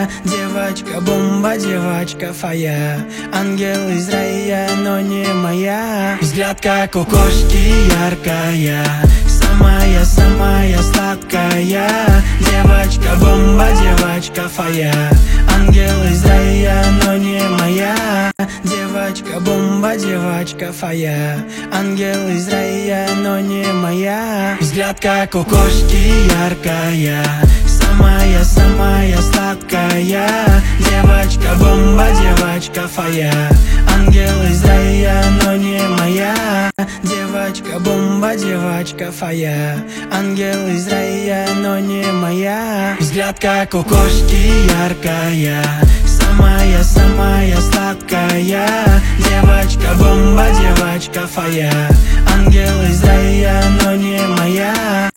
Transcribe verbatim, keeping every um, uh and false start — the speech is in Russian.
Девочка-бомба, девочка фая, ангел из рая, но не моя. Взгляд как у кошки яркая, самая-самая сладкая. Девочка-бомба, девочка фая, ангел из рая, но не моя. Девочка-бомба, девочка фая, ангел из рая, но не моя. Взгляд как у кошки яркая, самая-самая сладкая. Девочка-бомба, девочка фая, ангел из рая, но не моя. Девочка-бомба, девочка фая, ангел из рая, но не моя. Взгляд как у кошки яркая, самая-самая сладкая. Девочка-бомба, девочка фая, ангел из рая, но не моя.